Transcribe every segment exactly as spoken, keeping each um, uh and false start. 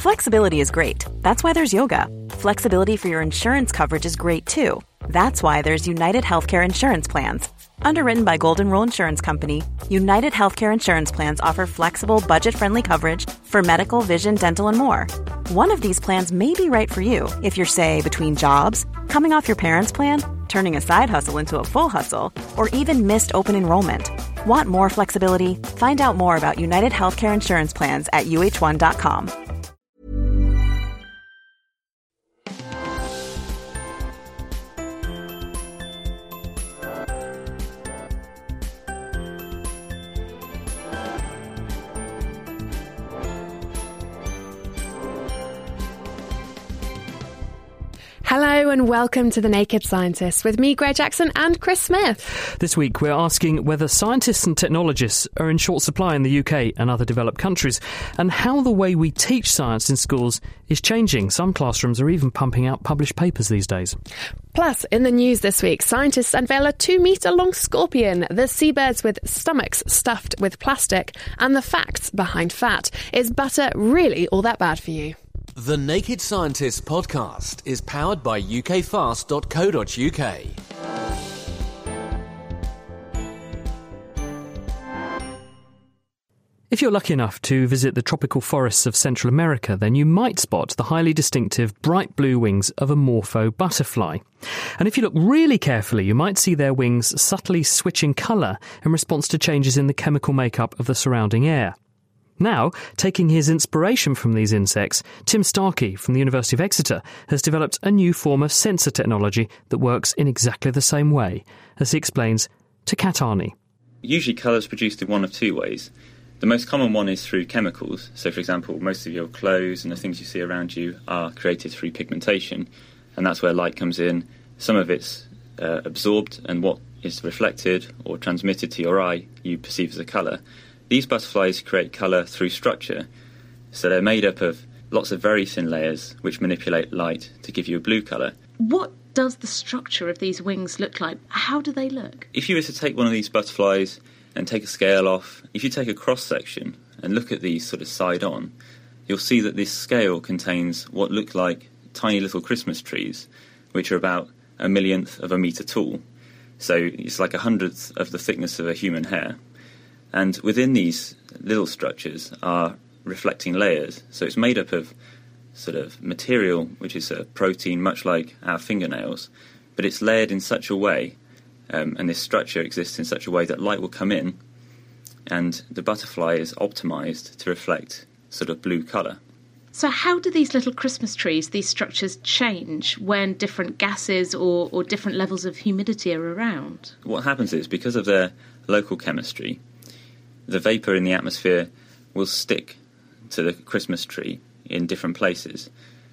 Flexibility is great. That's why there's yoga. Flexibility for your insurance coverage is great too. That's why there's United Healthcare Insurance Plans. Underwritten by Golden Rule Insurance Company, United Healthcare Insurance Plans offer flexible, budget-friendly coverage for medical, vision, dental, and more. One of these plans may be right for you if you're, say, between jobs, coming off your parents' plan, turning a side hustle into a full hustle, or even missed open enrollment. Want more flexibility? Find out more about United Healthcare Insurance Plans at U H one dot com. Hello and welcome to The Naked Scientists with me, Greg Jackson, and Chris Smith. This week we're asking whether scientists and technologists are in short supply in the U K and other developed countries, and how the way we teach science in schools is changing. Some classrooms are even pumping out published papers these days. Plus, in the news this week, scientists unveil a two-metre-long scorpion, the seabirds with stomachs stuffed with plastic, and the facts behind fat. Is butter really all that bad for you? The Naked Scientists podcast is powered by U K fast dot co dot U K. If you're lucky enough to visit the tropical forests of Central America, then you might spot the highly distinctive bright blue wings of a morpho butterfly. And if you look really carefully, you might see their wings subtly switching colour in response to changes in the chemical makeup of the surrounding air. Now, taking his inspiration from these insects, Tim Starkey from the University of Exeter has developed a new form of sensor technology that works in exactly the same way, as he explains to Kat Arney. Usually colour is produced in one of two ways. The most common one is through chemicals. So, for example, most of your clothes and the things you see around you are created through pigmentation, and that's where light comes in. Some of it's uh, absorbed, and what is reflected or transmitted to your eye you perceive as a colour. These butterflies create colour through structure, so they're made up of lots of very thin layers which manipulate light to give you a blue colour. What does the structure of these wings look like? How do they look? If you were to take one of these butterflies and take a scale off, if you take a cross-section and look at these sort of side-on, you'll see that this scale contains what look like tiny little Christmas trees, which are about a millionth of a metre tall. So it's like a hundredth of the thickness of a human hair. And within these little structures are reflecting layers. So it's made up of sort of material, which is a protein much like our fingernails, but it's layered in such a way, um, and this structure exists in such a way that light will come in, and the butterfly is optimised to reflect sort of blue colour. So how do these little Christmas trees, these structures, change when different gases or, or different levels of humidity are around? What happens is, because of their local chemistry, the vapour in the atmosphere will stick to the Christmas tree in different places.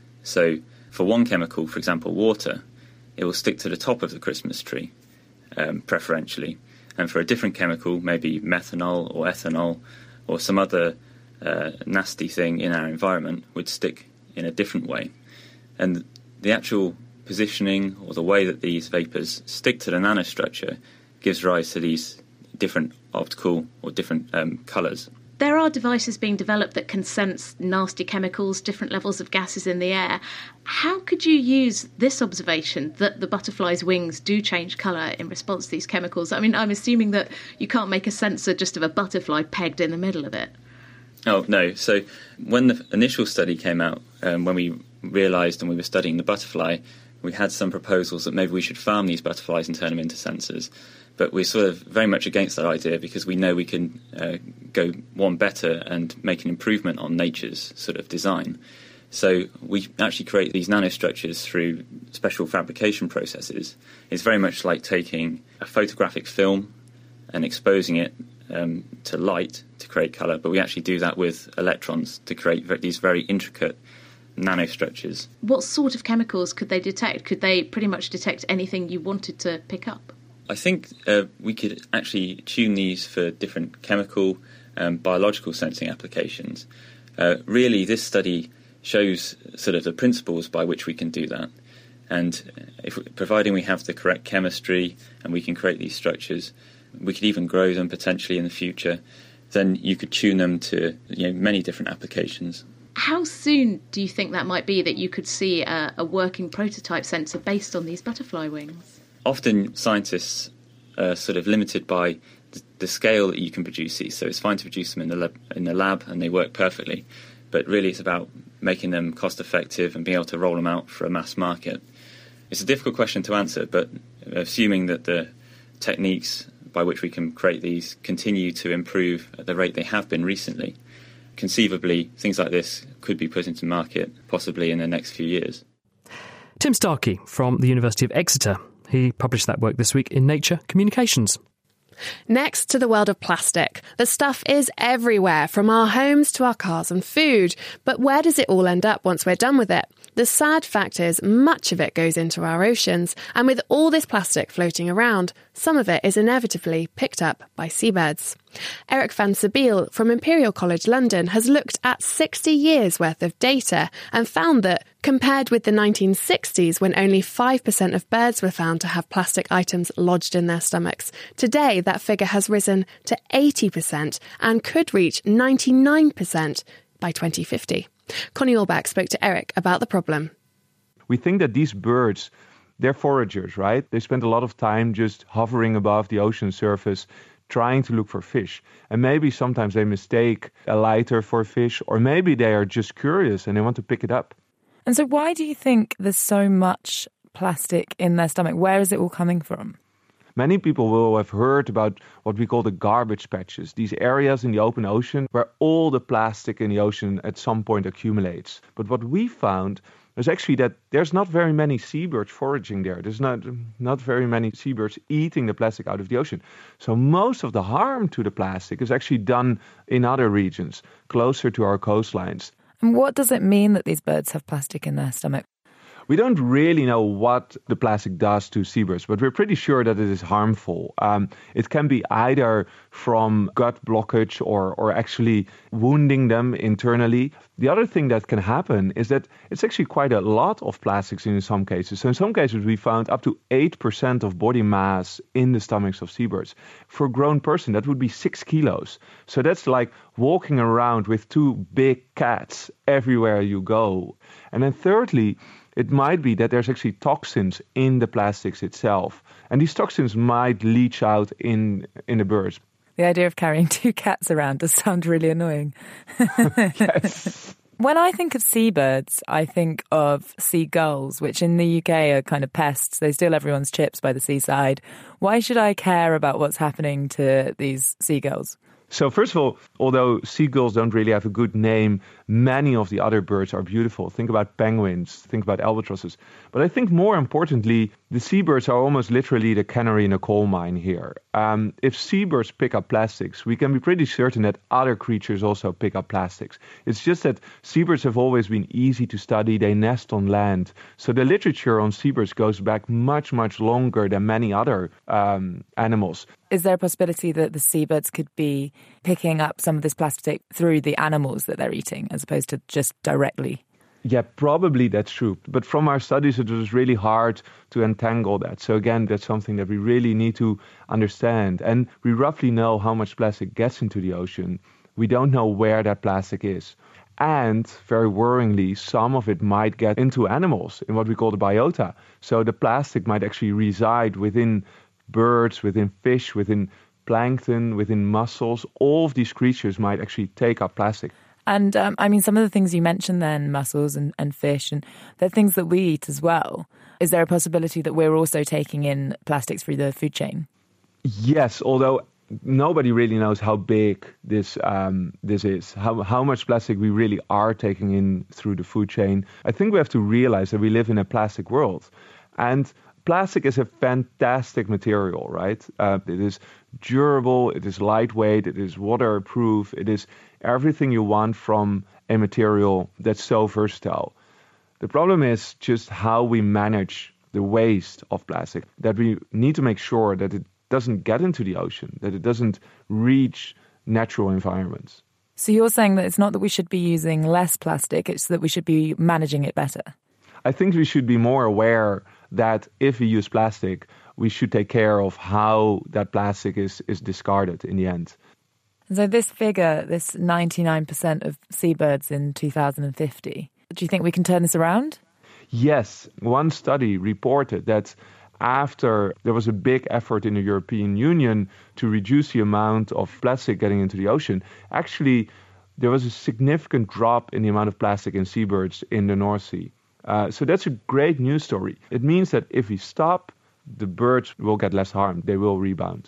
So for one chemical, for example, water, it will stick to the top of the Christmas tree, um, preferentially. And for a different chemical, maybe methanol or ethanol or some other uh, nasty thing in our environment, would stick in a different way. And the actual positioning or the way that these vapours stick to the nanostructure gives rise to these different optical or different um, colours. There are devices being developed that can sense nasty chemicals, different levels of gases in the air. How could you use this observation that the butterfly's wings do change colour in response to these chemicals? I mean, I'm assuming that you can't make a sensor just of a butterfly pegged in the middle of it. Oh, no. So when the initial study came out, um, when we realised and we were studying the butterfly, we had some proposals that maybe we should farm these butterflies and turn them into sensors. But we're sort of very much against that idea because we know we can uh, go one better and make an improvement on nature's sort of design. So we actually create these nanostructures through special fabrication processes. It's very much like taking a photographic film and exposing it um, to light to create colour, but we actually do that with electrons to create these very intricate nanostructures. What sort of chemicals could they detect? Could they pretty much detect anything you wanted to pick up? I think uh, we could actually tune these for different chemical and biological sensing applications. Uh, really, this study shows sort of the principles by which we can do that. And if providing we have the correct chemistry and we can create these structures, we could even grow them potentially in the future, then you could tune them to, you know, many different applications. How soon do you think that might be that you could see a, a working prototype sensor based on these butterfly wings? Often scientists are sort of limited by the, the scale that you can produce these. So it's fine to produce them in the lab, in the lab and they work perfectly. But really it's about making them cost effective and being able to roll them out for a mass market. It's a difficult question to answer, but assuming that the techniques by which we can create these continue to improve at the rate they have been recently, conceivably things like this could be put into market possibly in the next few years. Tim Starkey from the University of Exeter. He published that work this week in Nature Communications. Next to the world of plastic. The stuff is everywhere, from our homes to our cars and food. But where does it all end up once we're done with it? The sad fact is much of it goes into our oceans, and with all this plastic floating around, some of it is inevitably picked up by seabirds. Eric van Sabeel from Imperial College London has looked at sixty years worth of data and found that, compared with the nineteen sixties when only five percent of birds were found to have plastic items lodged in their stomachs, today that figure has risen to eighty percent and could reach ninety-nine percent by twenty fifty. Connie Allback spoke to Eric about the problem. We think that these birds, they're foragers, right? They spend a lot of time just hovering above the ocean surface, trying to look for fish. And maybe sometimes they mistake a lighter for fish, or maybe they are just curious and they want to pick it up. And so why do you think there's so much plastic in their stomach? Where is it all coming from? Many people will have heard about what we call the garbage patches, these areas in the open ocean where all the plastic in the ocean at some point accumulates. But what we found is actually that there's not very many seabirds foraging there. There's not, not very many seabirds eating the plastic out of the ocean. So most of the harm to the plastic is actually done in other regions, closer to our coastlines. And what does it mean that these birds have plastic in their stomach? We don't really know what the plastic does to seabirds, but we're pretty sure that it is harmful. Um, it can be either from gut blockage or, or actually wounding them internally. The other thing that can happen is that it's actually quite a lot of plastics in some cases. So in some cases, we found up to eight percent of body mass in the stomachs of seabirds. For a grown person, that would be six kilos. So that's like walking around with two big cats everywhere you go. And then thirdly, it might be that there's actually toxins in the plastics itself. And these toxins might leach out in, in the birds. The idea of carrying two cats around does sound really annoying. Yes. When I think of seabirds, I think of seagulls, which in the U K are kind of pests. They steal everyone's chips by the seaside. Why should I care about what's happening to these seagulls? So first of all, although seagulls don't really have a good name, many of the other birds are beautiful. Think about penguins, think about albatrosses. But I think more importantly, the seabirds are almost literally the canary in a coal mine here. Um, if seabirds pick up plastics, we can be pretty certain that other creatures also pick up plastics. It's just that seabirds have always been easy to study. They nest on land. So the literature on seabirds goes back much, much longer than many other um, animals. Is there a possibility that the seabirds could be picking up some of this plastic through the animals that they're eating as opposed to just directly? Yeah, probably that's true. But from our studies, it was really hard to untangle that. So again, that's something that we really need to understand. And we roughly know how much plastic gets into the ocean. We don't know where that plastic is. And very worryingly, some of it might get into animals in what we call the biota. So the plastic might actually reside within birds, within fish, within plankton, within mussels. All of these creatures might actually take up plastic. And um, I mean, some of the things you mentioned then, mussels and, and fish, and they're things that we eat as well. Is there a possibility that we're also taking in plastics through the food chain? Yes, although nobody really knows how big this um, this is, how how much plastic we really are taking in through the food chain. I think we have to realize that we live in a plastic world. And plastic is a fantastic material, right? Uh, it is durable, it is lightweight, it is waterproof, it is everything you want from a material that's so versatile. The problem is just how we manage the waste of plastic, that we need to make sure that it doesn't get into the ocean, that it doesn't reach natural environments. So you're saying that it's not that we should be using less plastic, it's that we should be managing it better? I think we should be more aware that if we use plastic, we should take care of how that plastic is, is discarded in the end. So this figure, this ninety-nine percent of seabirds in two thousand fifty, do you think we can turn this around? Yes. One study reported that after there was a big effort in the European Union to reduce the amount of plastic getting into the ocean, actually there was a significant drop in the amount of plastic in seabirds in the North Sea. Uh, so that's a great news story. It means that if we stop, the birds will get less harmed. They will rebound.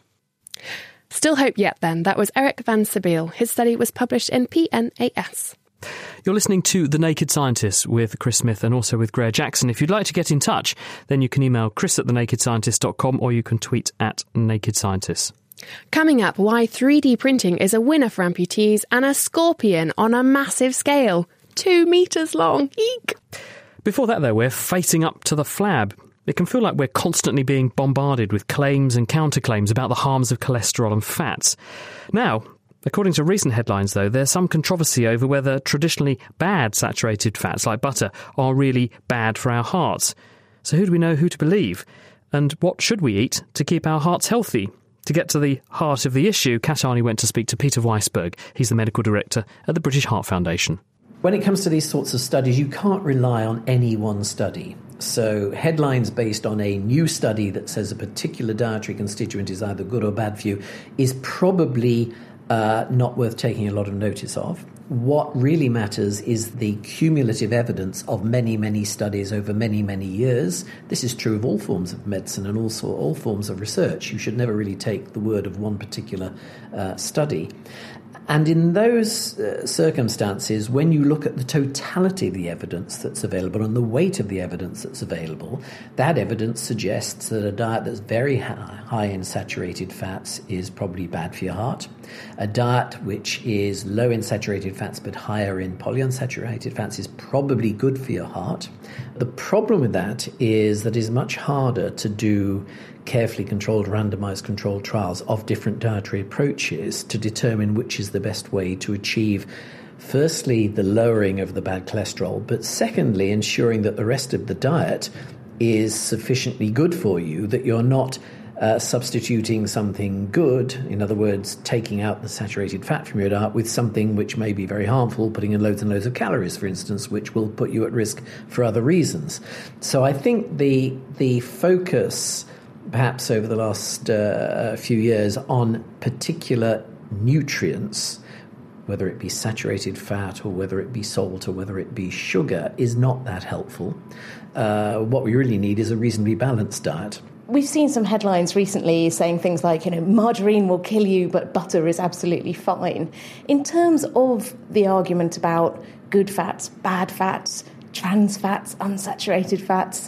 Still hope yet then. That was Eric van Sibyl. His study was published in P N A S. You're listening to The Naked Scientist with Chris Smith and also with Greer Jackson. If you'd like to get in touch, then you can email chris at the naked scientist dot com or you can tweet at Naked Scientist. Coming up, why three D printing is a winner for amputees and a scorpion on a massive scale. Two metres long. Eek! Before that, though, we're facing up to the flab. It can feel like we're constantly being bombarded with claims and counterclaims about the harms of cholesterol and fats. Now, according to recent headlines, though, there's some controversy over whether traditionally bad saturated fats like butter are really bad for our hearts. So who do we know who to believe? And what should we eat to keep our hearts healthy? To get to the heart of the issue, Kat Arney went to speak to Peter Weisberg. He's the medical director at the British Heart Foundation. When it comes to these sorts of studies, you can't rely on any one study. So headlines based on a new study that says a particular dietary constituent is either good or bad for you is probably uh, not worth taking a lot of notice of. What really matters is the cumulative evidence of many, many studies over many, many years. This is true of all forms of medicine and also all forms of research. You should never really take the word of one particular uh, study. And in those uh, circumstances, when you look at the totality of the evidence that's available and the weight of the evidence that's available, that evidence suggests that a diet that's very high in saturated fats is probably bad for your heart. A diet which is low in saturated fats but higher in polyunsaturated fats is probably good for your heart. The problem with that is that it's much harder to do carefully controlled, randomized controlled trials of different dietary approaches to determine which is the best way to achieve, firstly, the lowering of the bad cholesterol, but secondly, ensuring that the rest of the diet is sufficiently good for you, that you're not uh, substituting something good, in other words, taking out the saturated fat from your diet with something which may be very harmful, putting in loads and loads of calories, for instance, which will put you at risk for other reasons. So I think the the focus perhaps over the last uh, few years on particular nutrients, whether it be saturated fat or whether it be salt or whether it be sugar, is not that helpful. Uh, what we really need is a reasonably balanced diet. We've seen some headlines recently saying things like, you know, margarine will kill you, but butter is absolutely fine. In terms of the argument about good fats, bad fats, trans fats, unsaturated fats,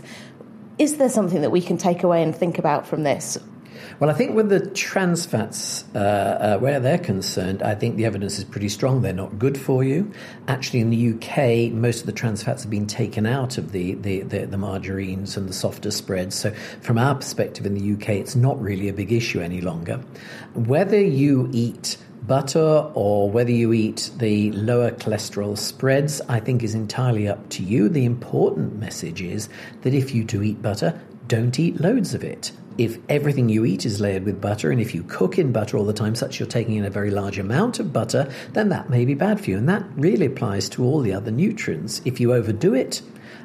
is there something that we can take away and think about from this? Well, I think with the trans fats, uh, uh, where they're concerned, I think the evidence is pretty strong. They're not good for you. Actually, in the U K, most of the trans fats have been taken out of the, the, the, the margarines and the softer spreads. So from our perspective in the U K, it's not really a big issue any longer. Whether you eat butter or whether you eat the lower cholesterol spreads, I think is entirely up to you. The important message is that if you do eat butter, don't eat loads of it. If everything you eat is layered with butter, and if you cook in butter all the time, such you're taking in a very large amount of butter, then that may be bad for you. And that really applies to all the other nutrients. If you overdo it,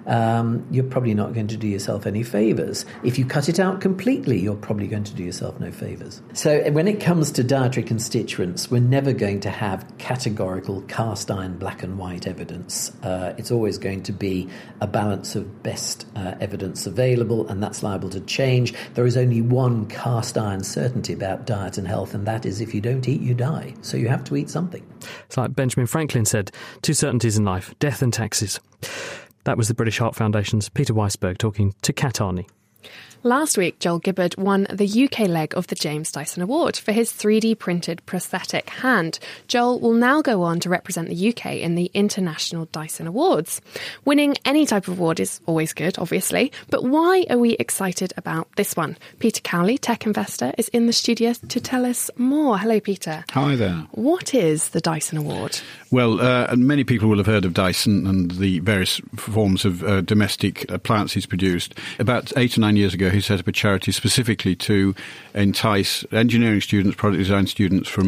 um, you're probably not going to do yourself any favours. If you cut it out completely, you're probably going to do yourself no favours. So when it comes to dietary constituents, we're never going to have categorical cast iron black and white evidence. Uh, it's always going to be a balance of best uh, evidence available, and that's liable to change. There is only one cast iron certainty about diet and health, and that is if you don't eat, you die. So you have to eat something. It's like Benjamin Franklin said, two certainties in life, death and taxes. That was the British Heart Foundation's Peter Weisberg talking to Kat Arney. Last week, Joel Gibbard won the U K leg of the James Dyson Award for his three D printed prosthetic hand. Joel will now go on to represent the U K in the International Dyson Awards. Winning any type of award is always good, obviously, but why are we excited about this one? Peter Cowley, tech investor, is in the studio to tell us more. Hello, Peter. Hi there. What is the Dyson Award? Well, uh, many people will have heard of Dyson and the various forms of uh, domestic appliances produced. About eight or nine years ago, he set up a charity specifically to entice engineering students, product design students from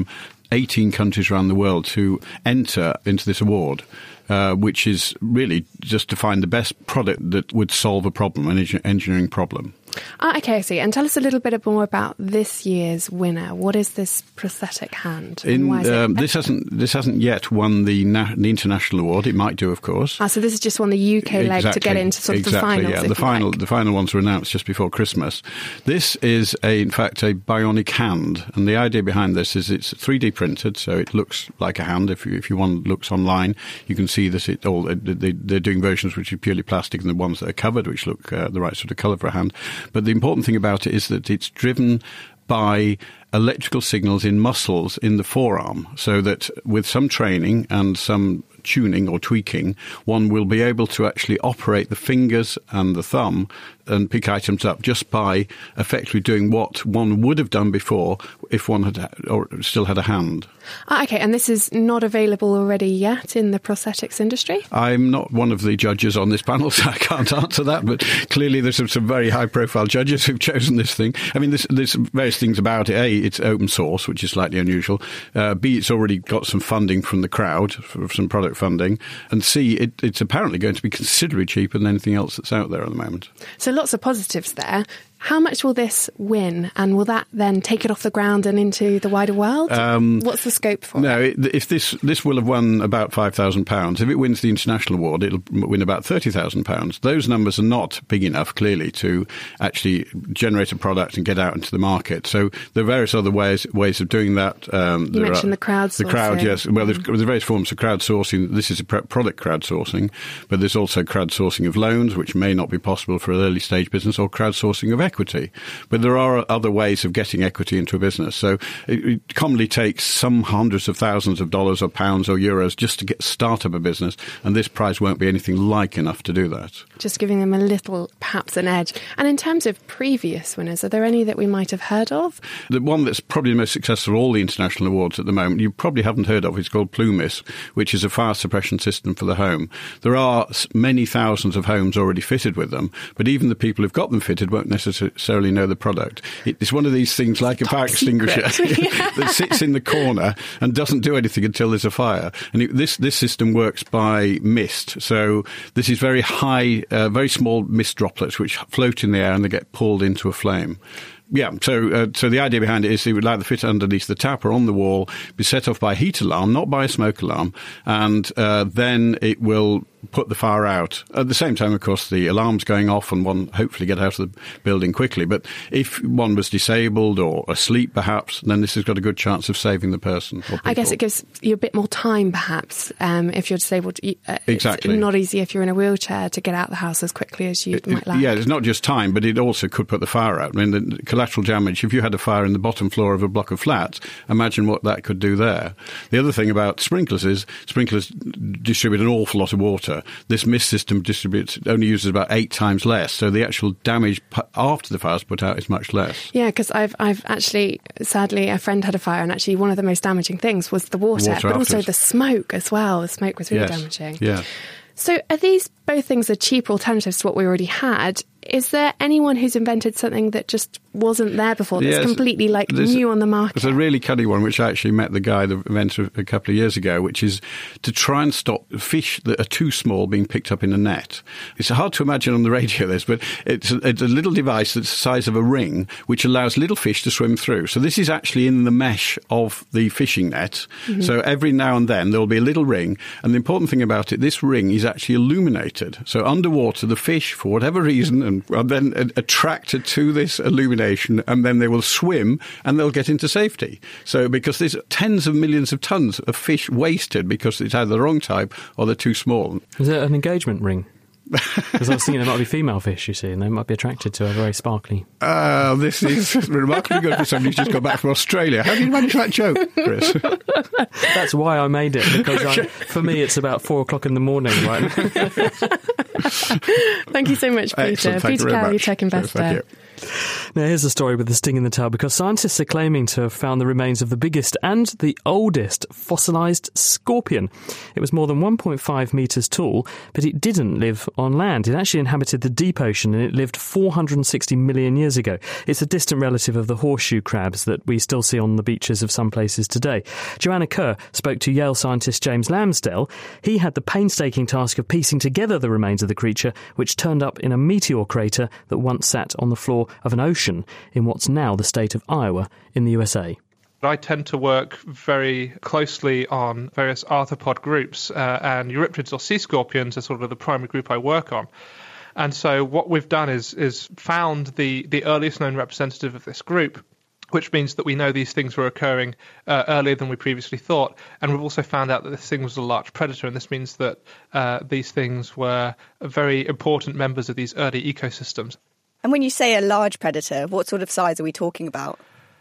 eighteen countries around the world to enter into this award. Uh, which is really just to find the best product that would solve a problem, an engineering problem. Ah, okay, I see. And tell us a little bit more about this year's winner. What is this prosthetic hand? In, why is it um, this hasn't this hasn't yet won the na- the international award. It might do, of course. Ah, so this is just won the U K leg exactly, to get into sort of exactly, the finals. Yeah, if the final like. the final ones were announced just before Christmas. This is a in fact a bionic hand, and the idea behind this is it's three D printed, so it looks like a hand. If you if you want looks online, you can see that it all they, they're doing versions which are purely plastic and the ones that are covered, which look uh, the right sort of colour for a hand. But the important thing about it is that it's driven by electrical signals in muscles in the forearm, so that with some training and some tuning or tweaking, one will be able to actually operate the fingers and the thumb and pick items up just by effectively doing what one would have done before if one had or still had a hand. Ah, okay, and this is not available already yet in the prosthetics industry? I'm not one of the judges on this panel, so I can't answer that, but clearly there's some, some very high-profile judges who've chosen this thing. I mean, there's, there's various things about it. A, it's open source, which is slightly unusual. Uh, B, it's already got some funding from the crowd, for some product funding. And C, it, it's apparently going to be considerably cheaper than anything else that's out there at the moment. So lots of positives there. How much will this win, and will that then take it off the ground and into the wider world? Um, What's the scope for no, it? No, if this this will have won about five thousand pounds. If it wins the international award, it'll win about thirty thousand pounds. Those numbers are not big enough, clearly, to actually generate a product and get out into the market. So there are various other ways ways of doing that. Um, you mentioned are, the crowdsourcing. The crowd, yes. Well, there's, there's various forms of crowdsourcing. This is a product crowdsourcing, but there's also crowdsourcing of loans, which may not be possible for an early stage business, or crowdsourcing of equity. But there are other ways of getting equity into a business. So it, it commonly takes some hundreds of thousands of dollars or pounds or euros just to get start up a business, and this prize won't be anything like enough to do that. Just giving them a little, perhaps, an edge. And in terms of previous winners, are there any that we might have heard of? The one that's probably the most successful of all the international awards at the moment, you probably haven't heard of, is called Plumis, which is a fire suppression system for the home. There are many thousands of homes already fitted with them, but even the people who've got them fitted won't necessarily know the product. It's one of these things like Top a fire extinguisher that sits in the corner and doesn't do anything until there's a fire. And it, this this system works by mist. So this is very high, uh, very small mist droplets which float in the air and they get pulled into a flame. Yeah, so uh, so the idea behind it is it would either fit underneath the tap or on the wall, be set off by a heat alarm, not by a smoke alarm, and uh, then it will put the fire out. At the same time, of course, the alarm's going off and one hopefully get out of the building quickly. But if one was disabled or asleep, perhaps, then this has got a good chance of saving the person. I guess it gives you a bit more time, perhaps, um, if you're disabled. Uh, exactly. It's not easy if you're in a wheelchair to get out the house as quickly as you it, might like. Yeah, it's not just time, but it also could put the fire out. I mean, the collateral damage, if you had a fire in the bottom floor of a block of flats, imagine what that could do there. The other thing about sprinklers is sprinklers distribute an awful lot of water. This mist system distributes only uses about eight times less, so the actual damage after the fire's put out is much less. Yeah, because I've I've actually, sadly, a friend had a fire, and actually one of the most damaging things was the water, water but afterwards. Also the smoke as well. The smoke was really yes. damaging. Yeah. So are these both things are cheaper alternatives to what we already had? Is there anyone who's invented something that just wasn't there before, that's yes, completely like new on the market? There's a really cunning one, which I actually met the guy, the inventor, a couple of years ago, which is to try and stop fish that are too small being picked up in a net. It's hard to imagine on the radio this, but it's a, it's a little device that's the size of a ring, which allows little fish to swim through. So this is actually in the mesh of the fishing net. Mm-hmm. So every now and then there will be a little ring. And the important thing about it, this ring is actually illuminated. So underwater, the fish, for whatever reason, and are then attracted to this illumination, and then they will swim and they'll get into safety. So because there's tens of millions of tons of fish wasted because it's either the wrong type or they're too small. Is it an engagement ring? Because I was thinking it might be female fish, you see, and they might be attracted to a very sparkly. Uh, this is remarkably good for somebody who's just got back from Australia. How did you manage that joke, Chris? That's why I made it, because I, for me it's about four o'clock in the morning right now. Thank you so much, Peter. Excellent. Thank Peter you very Carey, much. Tech Investor. Thank you. Now, here's a story with a sting in the tail because scientists are claiming to have found the remains of the biggest and the oldest fossilised scorpion. It was more than one point five metres tall, but it didn't live on land. It actually inhabited the deep ocean and it lived four hundred sixty million years ago. It's a distant relative of the horseshoe crabs that we still see on the beaches of some places today. Joanna Kerr spoke to Yale scientist James Lamsdell. He had the painstaking task of piecing together the remains of the creature, which turned up in a meteor crater that once sat on the floor of an ocean in what's now the state of Iowa in the U S A. I tend to work very closely on various arthropod groups, uh, and Eurypterids or sea scorpions are sort of the primary group I work on. And so what we've done is is found the, the earliest known representative of this group, which means that we know these things were occurring uh, earlier than we previously thought. And we've also found out that this thing was a large predator, and this means that uh, these things were very important members of these early ecosystems. And when you say a large predator, what sort of size are we talking about?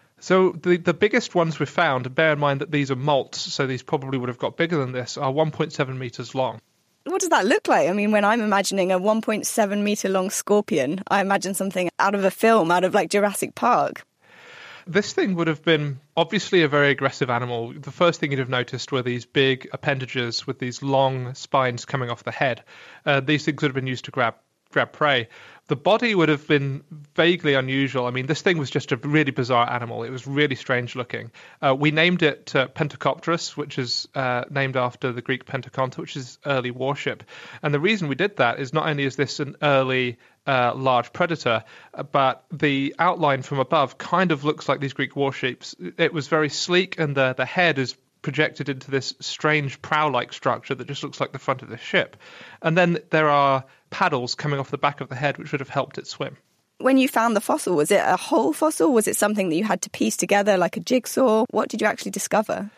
So the, the biggest ones we've found, and bear in mind that these are molts, so these probably would have got bigger than this, are one point seven metres long. What does that look like? I mean, when I'm imagining a one point seven metre long scorpion, I imagine something out of a film, out of like Jurassic Park. This thing would have been obviously a very aggressive animal. The first thing you'd have noticed were these big appendages with these long spines coming off the head. Uh, these things would have been used to grab grab prey. The body would have been vaguely unusual. I mean, this thing was just a really bizarre animal. It was really strange looking. Uh, we named it uh, Pentacopterus, which is uh, named after the Greek Pentaconta, which is early warship. And the reason we did that is not only is this an early uh, large predator, but the outline from above kind of looks like these Greek warships. It was very sleek, and the, the head is projected into this strange prow-like structure that just looks like the front of the ship. And then there are paddles coming off the back of the head, which would have helped it swim. When you found the fossil, was it a whole fossil? Was it something that you had to piece together like a jigsaw? What did you actually discover?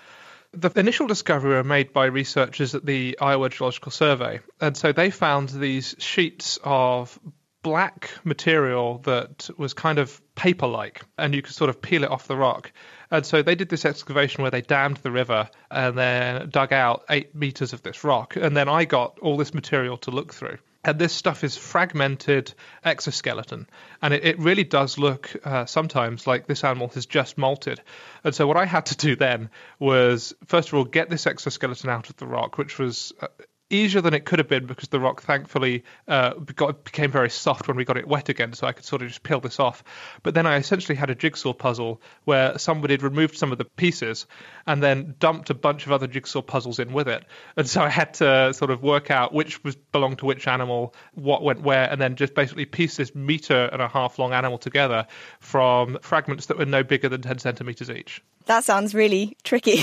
The initial discovery were made by researchers at the Iowa Geological Survey. And so they found these sheets of black material that was kind of paper-like, and you could sort of peel it off the rock. And so they did this excavation where they dammed the river and then dug out eight meters of this rock. And then I got all this material to look through. And this stuff is fragmented exoskeleton. And it, it really does look uh, sometimes like this animal has just molted. And so what I had to do then was, first of all, get this exoskeleton out of the rock, which was Uh, easier than it could have been because the rock thankfully uh, got, became very soft when we got it wet again, so I could sort of just peel this off. But then I essentially had a jigsaw puzzle where somebody had removed some of the pieces and then dumped a bunch of other jigsaw puzzles in with it. And so I had to sort of work out which was belonged to which animal, what went where, and then just basically piece this metre and a half long animal together from fragments that were no bigger than ten centimetres each. That sounds really tricky.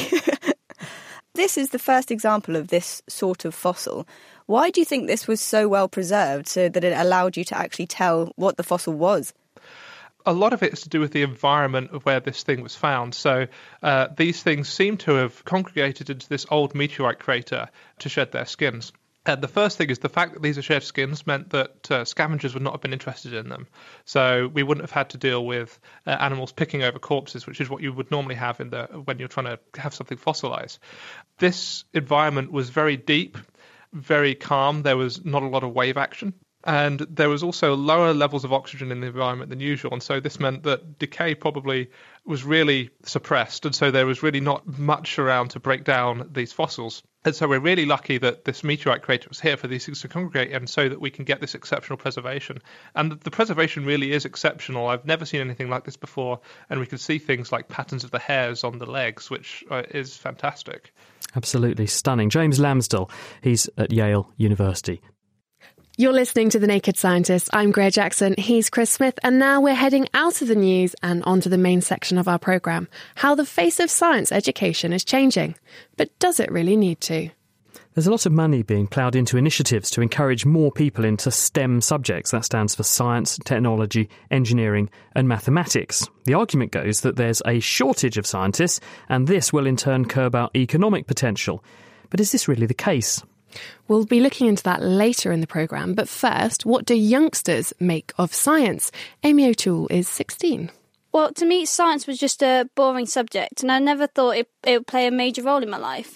This is the first example of this sort of fossil. Why do you think this was so well preserved so that it allowed you to actually tell what the fossil was? A lot of it is to do with the environment of where this thing was found. So uh, these things seem to have congregated into this old meteorite crater to shed their skins. And the first thing is the fact that these are shed skins meant that uh, scavengers would not have been interested in them. So we wouldn't have had to deal with uh, animals picking over corpses, which is what you would normally have in the when you're trying to have something fossilized. This environment was very deep, very calm. There was not a lot of wave action. And there was also lower levels of oxygen in the environment than usual. And so this meant that decay probably was really suppressed. And so there was really not much around to break down these fossils. And so we're really lucky that this meteorite crater was here for these things to congregate and so that we can get this exceptional preservation. And the preservation really is exceptional. I've never seen anything like this before. And we can see things like patterns of the hairs on the legs, which uh, is fantastic. Absolutely stunning. James Lamsdell, he's at Yale University. You're listening to The Naked Scientist. I'm Greer Jackson. He's Chris Smith. And now we're heading out of the news and onto the main section of our programme, how the face of science education is changing. But does it really need to? There's a lot of money being ploughed into initiatives to encourage more people into STEM subjects. That stands for science, technology, engineering and mathematics. The argument goes that there's a shortage of scientists and this will in turn curb our economic potential. But is this really the case? We'll be looking into that later in the programme, but first, what do youngsters make of science? Amy O'Toole is sixteen. Well, to me, science was just a boring subject, and I never thought it, it would play a major role in my life.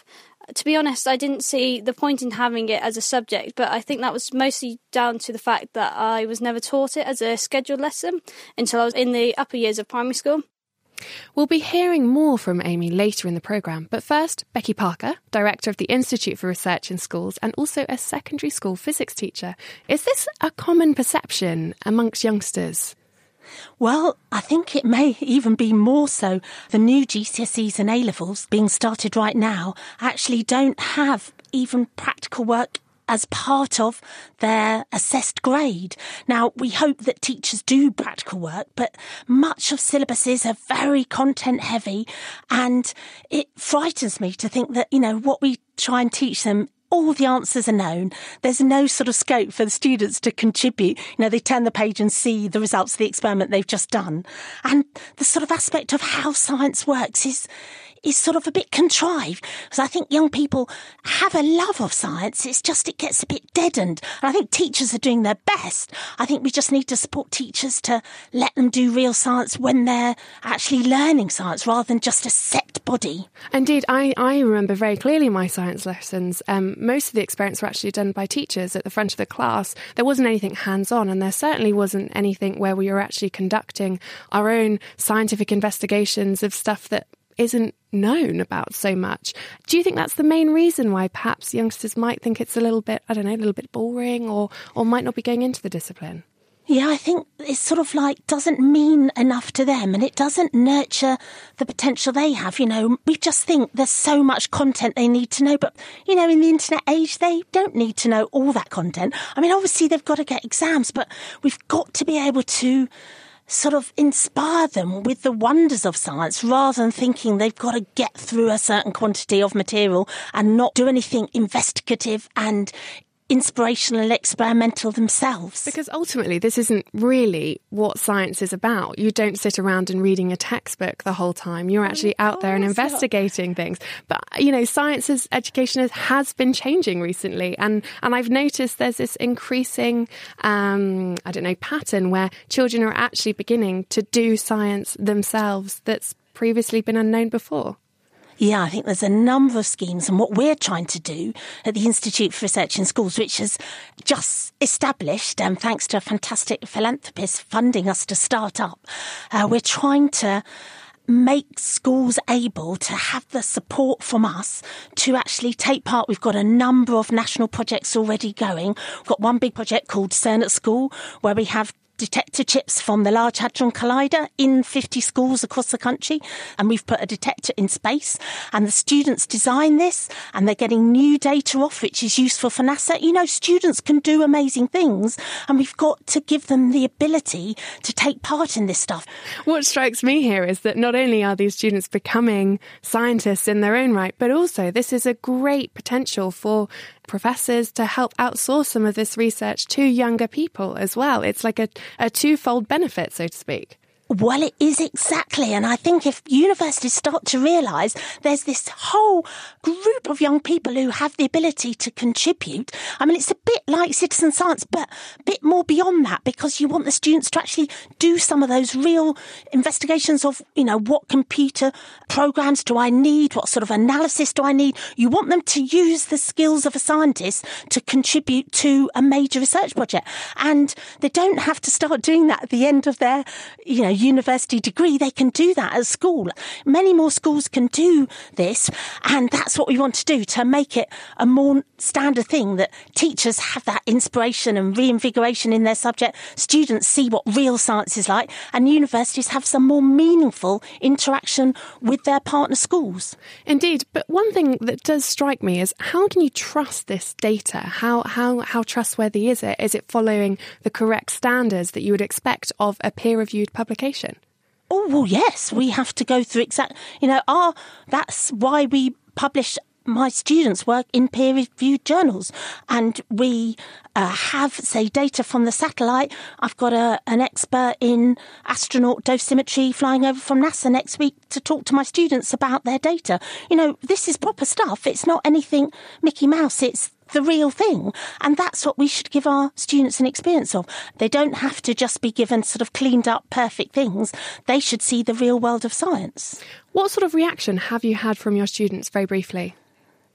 To be honest, I didn't see the point in having it as a subject, but I think that was mostly down to the fact that I was never taught it as a scheduled lesson until I was in the upper years of primary school. We'll be hearing more from Amy later in the programme, but first, Becky Parker, Director of the Institute for Research in Schools and also a secondary school physics teacher. Is this a common perception amongst youngsters? Well, I think it may even be more so. The new G C S Es and A-levels being started right now actually don't have even practical work as part of their assessed grade. Now, we hope that teachers do practical work, but much of syllabuses are very content heavy, and it frightens me to think that, you know, what we try and teach them, all the answers are known. There's no sort of scope for the students to contribute. You know, they turn the page and see the results of the experiment they've just done. And the sort of aspect of how science works is is sort of a bit contrived, because I think young people have a love of science. It's just it gets a bit deadened. And I think teachers are doing their best. I think we just need to support teachers to let them do real science when they're actually learning science rather than just a set body. Indeed, I, I remember very clearly my science lessons. Um, most of the experiments were actually done by teachers at the front of the class. There wasn't anything hands-on, and there certainly wasn't anything where we were actually conducting our own scientific investigations of stuff that isn't known about so much. Do you think that's the main reason why perhaps youngsters might think it's a little bit, I don't know, a little bit boring, or, or might not be going into the discipline? Yeah, I think it's sort of like doesn't mean enough to them, and it doesn't nurture the potential they have. You know, we just think there's so much content they need to know, but, you know, in the internet age, they don't need to know all that content. I mean, obviously they've got to get exams, but we've got to be able to sort of inspire them with the wonders of science rather than thinking they've got to get through a certain quantity of material and not do anything investigative and inspirational and experimental themselves. Because ultimately this isn't really what science is about. You don't sit around and reading a textbook the whole time. You're actually out there and investigating things. But, you know, science's education has, has been changing recently, and, and I've noticed there's this increasing, um, I don't know, pattern where children are actually beginning to do science themselves that's previously been unknown before. Yeah, I think there's a number of schemes, and what we're trying to do at the Institute for Research in Schools, which has just established, um, thanks to a fantastic philanthropist funding us to start up, uh, we're trying to make schools able to have the support from us to actually take part. We've got a number of national projects already going. We've got one big project called CERN at School, where we have detector chips from the Large Hadron Collider in fifty schools across the country, and we've put a detector in space, and the students design this, and they're getting new data off, which is useful for NASA. You know, students can do amazing things, and we've got to give them the ability to take part in this stuff. What strikes me here is that not only are these students becoming scientists in their own right, but also this is a great potential for professors to help outsource some of this research to younger people as well. It's like a, a twofold benefit, so to speak. Well, it is exactly. And I think if universities start to realise there's this whole group of young people who have the ability to contribute, I mean, it's a bit like citizen science, but a bit more beyond that, because you want the students to actually do some of those real investigations of, you know, what computer programs do I need? What sort of analysis do I need? You want them to use the skills of a scientist to contribute to a major research project. And they don't have to start doing that at the end of their, you know, university degree. They can do that at school. Many more schools can do this, and that's what we want to do, to make it a more standard thing, that teachers have that inspiration and reinvigoration in their subject, students see what real science is like, and universities have some more meaningful interaction with their partner schools. Indeed, but one thing that does strike me is, how can you trust this data? How how how trustworthy is it? Is it following the correct standards that you would expect of a peer-reviewed publication? Oh, well, yes, we have to go through exact, you know, our, that's why we publish my students' work in peer-reviewed journals. And we uh, have, say, data from the satellite. I've got a, an expert in astronaut dosimetry flying over from NASA next week to talk to my students about their data. You know, this is proper stuff. It's not anything Mickey Mouse. It's the real thing. And that's what we should give our students an experience of. They don't have to just be given sort of cleaned up, perfect things. They should see the real world of science. What sort of reaction have you had from your students, very briefly?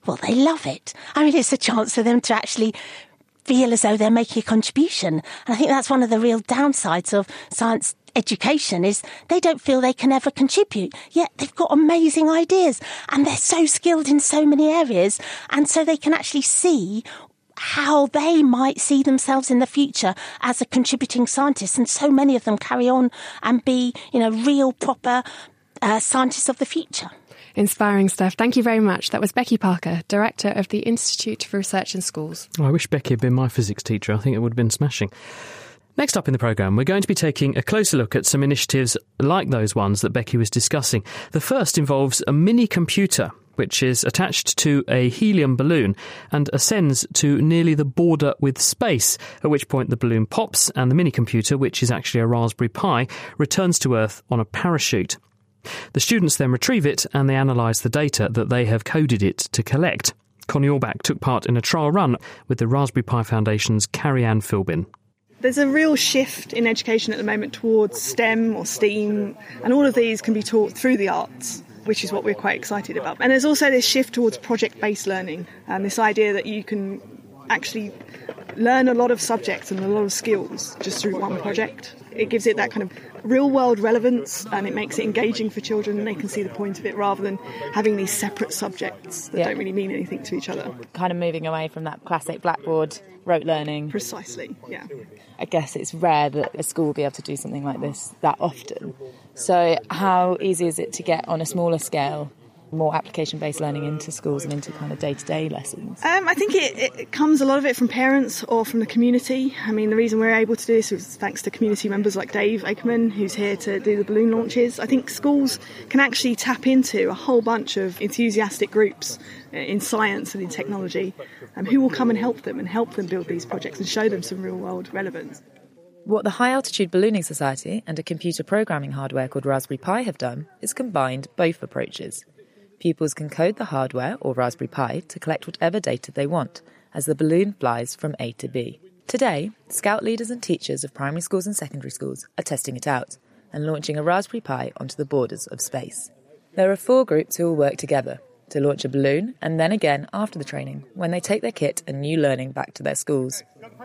Well, they love it. I mean, it's a chance for them to actually feel as though they're making a contribution. And I think that's one of the real downsides of science education is they don't feel they can ever contribute, yet they've got amazing ideas and they're so skilled in so many areas, and so they can actually see how they might see themselves in the future as a contributing scientist, and so many of them carry on and be, you know, real proper uh, scientists of the future. Inspiring stuff. Thank you very much. That was Becky Parker, Director of the Institute for Research in Schools. Oh, I wish Becky had been my physics teacher. I think it would have been smashing. Next up in the programme, we're going to be taking a closer look at some initiatives like those ones that Becky was discussing. The first involves a mini computer, which is attached to a helium balloon and ascends to nearly the border with space, at which point the balloon pops and the mini computer, which is actually a Raspberry Pi, returns to Earth on a parachute. The students then retrieve it and they analyse the data that they have coded it to collect. Connie Orbach took part in a trial run with the Raspberry Pi Foundation's Carrie-Anne Philbin. There's a real shift in education at the moment towards STEM or STEAM, and all of these can be taught through the arts, which is what we're quite excited about. And there's also this shift towards project-based learning, and this idea that you can actually learn a lot of subjects and a lot of skills just through one project. It gives it that kind of real-world relevance, and it makes it engaging for children, and they can see the point of it rather than having these separate subjects that yeah. don't really mean anything to each other. Kind of moving away from that classic blackboard rote learning. Precisely, yeah. I guess it's rare that a school will be able to do something like this that often. So how easy is it to get on a smaller scale more application-based learning into schools and into kind of day-to-day lessons? Um, I think it, it comes a lot of it from parents or from the community. I mean, the reason we're able to do this is thanks to community members like Dave Akerman, who's here to do the balloon launches. I think schools can actually tap into a whole bunch of enthusiastic groups in science and in technology um, who will come and help them and help them build these projects and show them some real-world relevance. What the High Altitude Ballooning Society and a computer programming hardware called Raspberry Pi have done is combined both approaches. Pupils can code the hardware or Raspberry Pi to collect whatever data they want as the balloon flies from A to B. Today, Scout leaders and teachers of primary schools and secondary schools are testing it out and launching a Raspberry Pi onto the borders of space. There are four groups who will work together to launch a balloon and then again after the training when they take their kit and new learning back to their schools.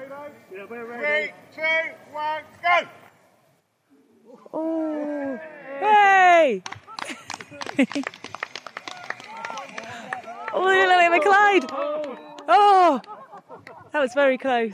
Three, two, one, go! Oh, hey! Oh, look at the Clyde! Oh, that was very close.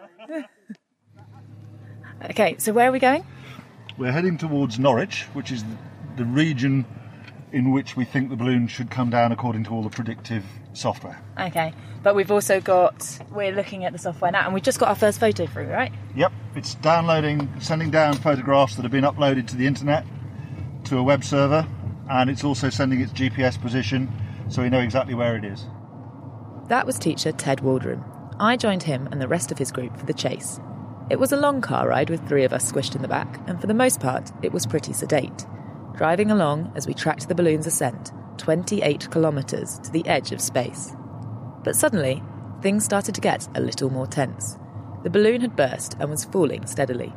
Okay, so where are we going? We're heading towards Norwich, which is the region in which we think the balloon should come down according to all the predictive software. Okay, but we've also got, we're looking at the software now, and we've just got our first photo through, right? Yep, it's downloading, sending down photographs that have been uploaded to the internet, to a web server, and it's also sending its G P S position, so we know exactly where it is. That was teacher Ted Waldron. I joined him and the rest of his group for the chase. It was a long car ride with three of us squished in the back, and for the most part, it was pretty sedate. Driving along as we tracked the balloon's ascent, twenty-eight kilometres to the edge of space. But suddenly, things started to get a little more tense. The balloon had burst and was falling steadily.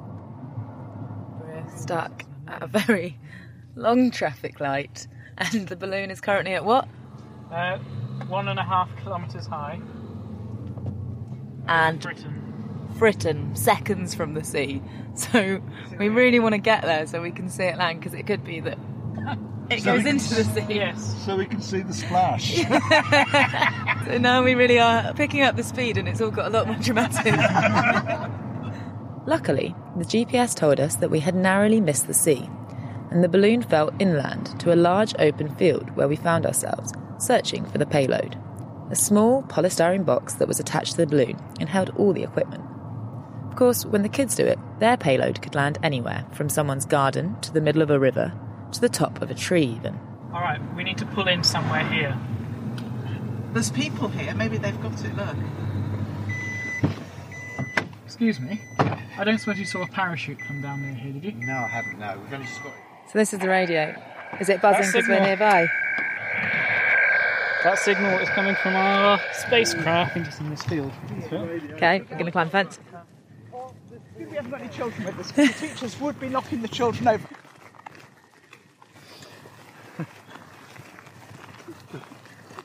We're stuck at a very long traffic light, and the balloon is currently at what? Uh, one and a half kilometres high. And Britain. Britain, seconds from the sea. So we really want to get there so we can see it land, because it could be that it so goes into the sea. Yes. So we can see the splash. So now we really are picking up the speed, and it's all got a lot more dramatic. Luckily, the G P S told us that we had narrowly missed the sea, and the balloon fell inland to a large open field where we found ourselves searching for the payload. A small polystyrene box that was attached to the balloon and held all the equipment. Of course, when the kids do it, their payload could land anywhere, from someone's garden to the middle of a river, to the top of a tree even. All right, we need to pull in somewhere here. There's people here, maybe they've got it, look. Excuse me, I don't suppose you saw a parachute come down there here, did you? No, I haven't, no. We've only just got it. So this is the radio. Is it buzzing because we're nearby? That signal is coming from our spacecraft into in this field. Okay, we're going to climb the fence. We haven't got any children with us, because the teachers would be knocking the children over.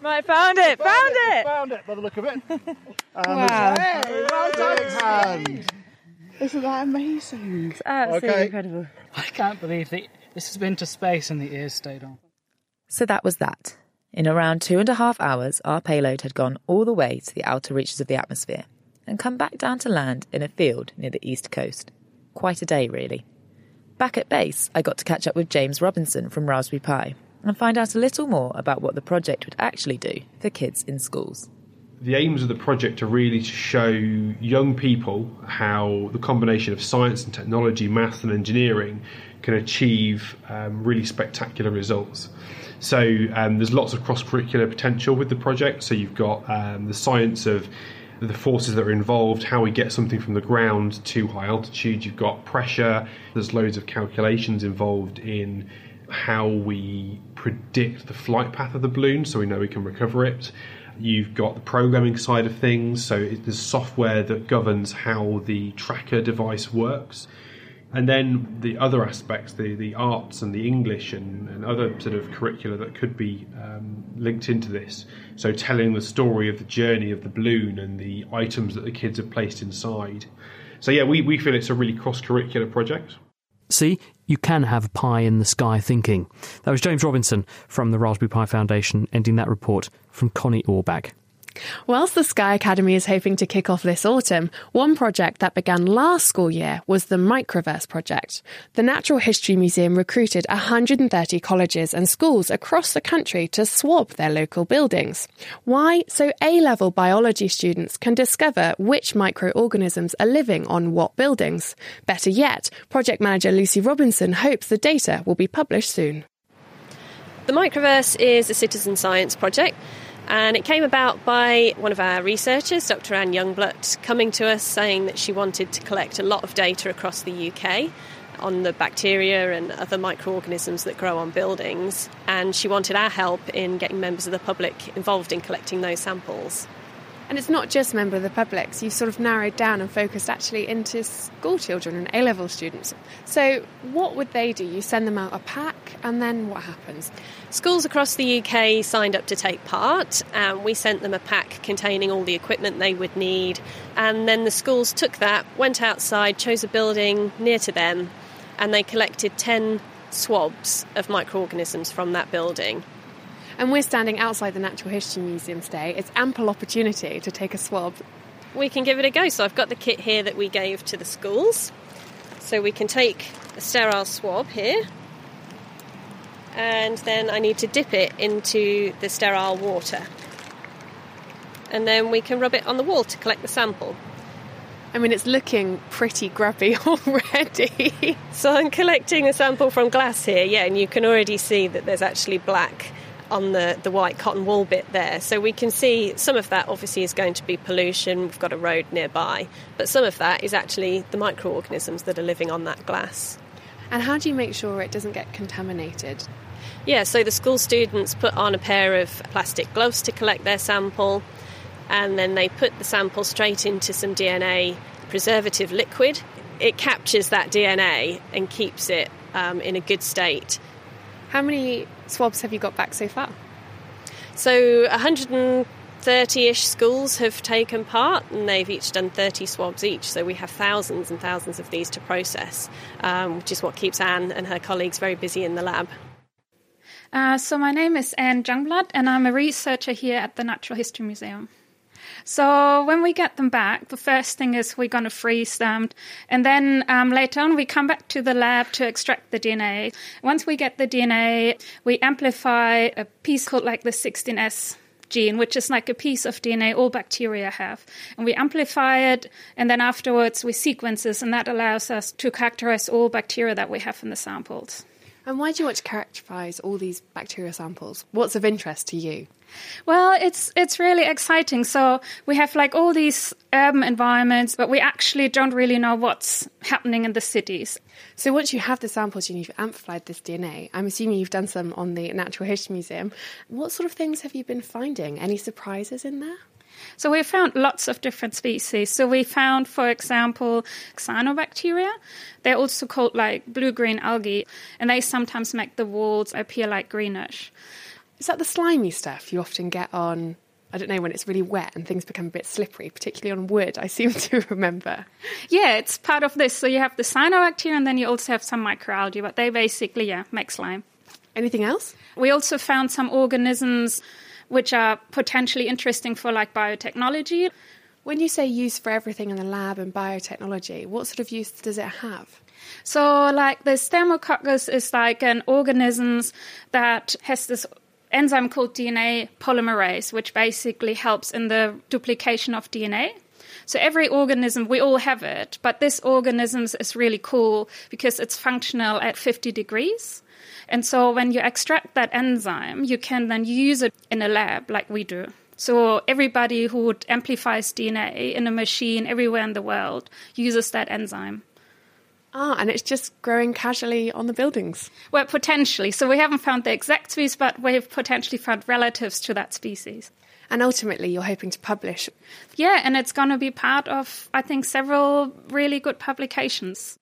Right, found it, found, found it. it. Found it by the look of it. And Wow. Hey, well done, hand. Isn't that amazing? It's absolutely Okay. incredible. I can't believe that this has been to space and the ears stayed on. So that was that. In around two and a half hours, our payload had gone all the way to the outer reaches of the atmosphere and come back down to land in a field near the east coast. Quite a day, really. Back at base, I got to catch up with James Robinson from Raspberry Pi and find out a little more about what the project would actually do for kids in schools. The aims of the project are really to show young people how the combination of science and technology, math and engineering can achieve um, really spectacular results. So um, there's lots of cross-curricular potential with the project. So you've got um, the science of the forces that are involved, how we get something from the ground to high altitude. You've got pressure. There's loads of calculations involved in how we predict the flight path of the balloon so we know we can recover it. You've got the programming side of things, so there's software that governs how the tracker device works. And then the other aspects, the, the arts and the English and, and other sort of curricula that could be um, linked into this. So telling the story of the journey of the balloon and the items that the kids have placed inside. So yeah, we, we feel it's a really cross-curricular project. See, you can have pie in the sky thinking. That was James Robinson from the Raspberry Pi Foundation, ending that report from Connie Orbach. Whilst the Sky Academy is hoping to kick off this autumn, one project that began last school year was the Microverse project. The Natural History Museum recruited one hundred thirty colleges and schools across the country to swab their local buildings. Why? So A-level biology students can discover which microorganisms are living on what buildings. Better yet, project manager Lucy Robinson hopes the data will be published soon. The Microverse is a citizen science project. And it came about by one of our researchers, Doctor Anne Youngblood, coming to us saying that she wanted to collect a lot of data across the U K on the bacteria and other microorganisms that grow on buildings. And she wanted our help in getting members of the public involved in collecting those samples. And it's not just members of the public. So you've sort of narrowed down and focused actually into school children and A-level students. So what would they do? You send them out a pack and then what happens? Schools across the U K signed up to take part, and we sent them a pack containing all the equipment they would need. And then the schools took that, went outside, chose a building near to them, and they collected ten swabs of microorganisms from that building. And we're standing outside the Natural History Museum today. It's ample opportunity to take a swab. We can give it a go. So I've got the kit here that we gave to the schools. So we can take a sterile swab here. And then I need to dip it into the sterile water. And then we can rub it on the wall to collect the sample. I mean, it's looking pretty grubby already. So I'm collecting a sample from glass here, yeah, and you can already see that there's actually black on the, the white cotton wool bit there. So we can see some of that obviously is going to be pollution. We've got a road nearby. But some of that is actually the microorganisms that are living on that glass. And how do you make sure it doesn't get contaminated? Yeah, so the school students put on a pair of plastic gloves to collect their sample, and then they put the sample straight into some D N A preservative liquid. It captures that D N A and keeps it um, in a good state. How many swabs have you got back so far? So one hundred thirty-ish schools have taken part, and they've each done thirty swabs each. So we have thousands and thousands of these to process, um, which is what keeps Anne and her colleagues very busy in the lab. Uh, so my name is Anne Youngblood, and I'm a researcher here at the Natural History Museum. So when we get them back, the first thing is we're going to freeze them. And then um, later on, we come back to the lab to extract the D N A. Once we get the D N A, we amplify a piece called like the sixteen S gene, which is like a piece of D N A all bacteria have. And we amplify it, and then afterwards we sequence it, and that allows us to characterize all bacteria that we have in the samples. And why do you want to characterise all these bacteria samples? What's of interest to you? Well, it's it's really exciting. So we have like all these urban environments, but we actually don't really know what's happening in the cities. So once you have the samples and you've amplified this D N A, I'm assuming you've done some on the Natural History Museum. What sort of things have you been finding? Any surprises in there? So we found lots of different species. So we found, for example, cyanobacteria. They're also called like blue-green algae, and they sometimes make the walls appear like greenish. Is that the slimy stuff you often get on, I don't know, when it's really wet and things become a bit slippery, particularly on wood, I seem to remember? Yeah, it's part of this. So you have the cyanobacteria and then you also have some microalgae, but they basically, yeah, make slime. Anything else? We also found some organisms which are potentially interesting for like biotechnology. When you say use for everything in the lab and biotechnology, what sort of use does it have? So like the Staphylococcus is like an organism that has this enzyme called D N A polymerase, which basically helps in the duplication of D N A. So every organism, we all have it, but this organism is really cool because it's functional at fifty degrees. And so when you extract that enzyme, you can then use it in a lab like we do. So everybody who amplifies D N A in a machine everywhere in the world uses that enzyme. Ah, and it's just growing casually on the buildings? Well, potentially. So we haven't found the exact species, but we've potentially found relatives to that species. And ultimately, you're hoping to publish? Yeah, and it's going to be part of, I think, several really good publications.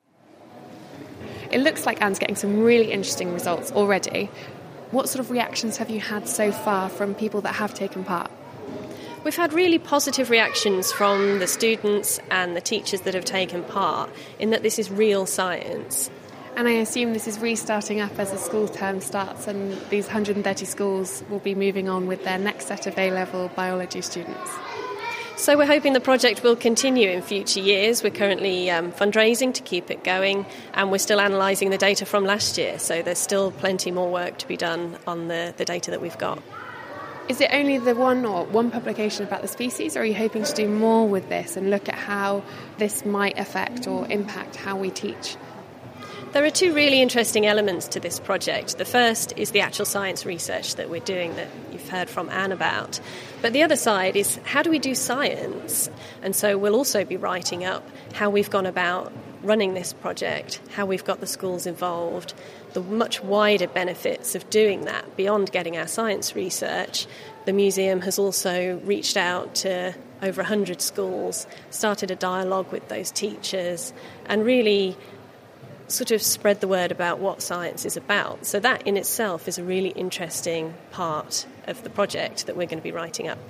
It looks like Anne's getting some really interesting results already. What sort of reactions have you had so far from people that have taken part? We've had really positive reactions from the students and the teachers that have taken part, in that this is real science. And I assume this is restarting up as the school term starts, and these one hundred thirty schools will be moving on with their next set of A-level biology students. So we're hoping the project will continue in future years. We're currently um, fundraising to keep it going, and we're still analysing the data from last year, so there's still plenty more work to be done on the, the data that we've got. Is it only the one or one publication about the species, or are you hoping to do more with this and look at how this might affect or impact how we teach? There are two really interesting elements to this project. The first is the actual science research that we're doing that you've heard from Anne about. But the other side is, how do we do science? And so we'll also be writing up how we've gone about running this project, how we've got the schools involved, the much wider benefits of doing that beyond getting our science research. The museum has also reached out to over one hundred schools, started a dialogue with those teachers, and really sort of spread the word about what science is about. So that in itself is a really interesting part of the project that we're going to be writing up.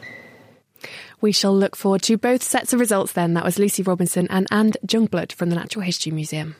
We shall look forward to both sets of results then. That was Lucy Robinson and Anne Jungblood from the Natural History Museum.